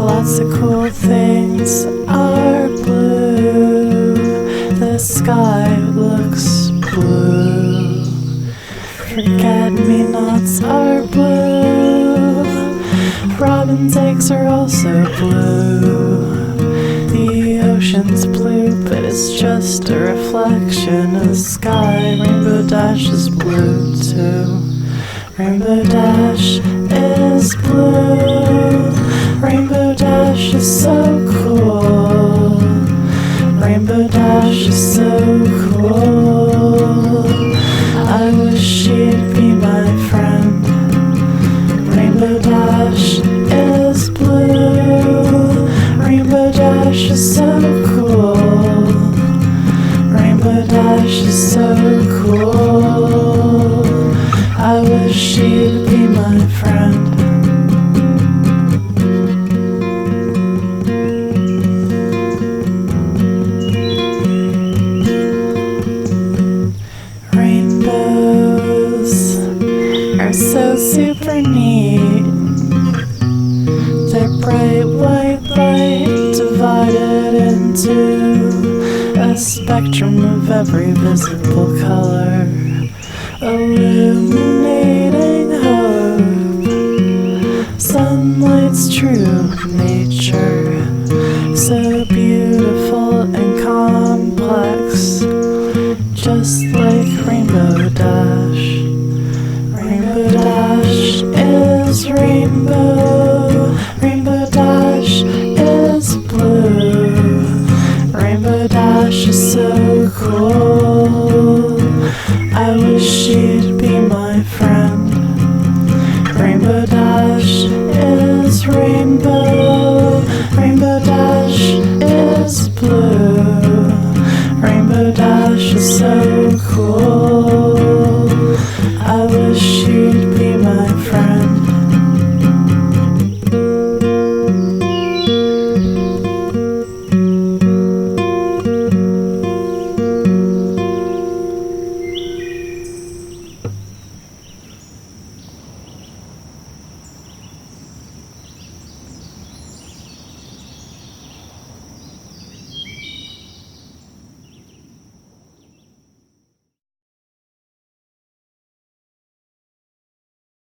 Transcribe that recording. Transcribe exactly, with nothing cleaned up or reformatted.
Lots of cool things are blue. The sky looks blue. Forget-me-nots are blue. Robin's eggs are also blue. The ocean's blue, but it's just a reflection of the sky. Rainbow Dash is blue too. Rainbow Dash is blue. Rainbow Dash is so cool. Rainbow Dash is so cool. I wish she'd be my friend. Rainbow Dash is blue. Rainbow Dash is so cool. Rainbow Dash is so cool. I wish she'd be my friend. Rainbows are so super neat. They're bright white light divided into a spectrum of every visible color, illuminating hope. Sunlight's true nature, so beautiful and complex, just like Rainbow Dash. Rainbow Dash is rainbow.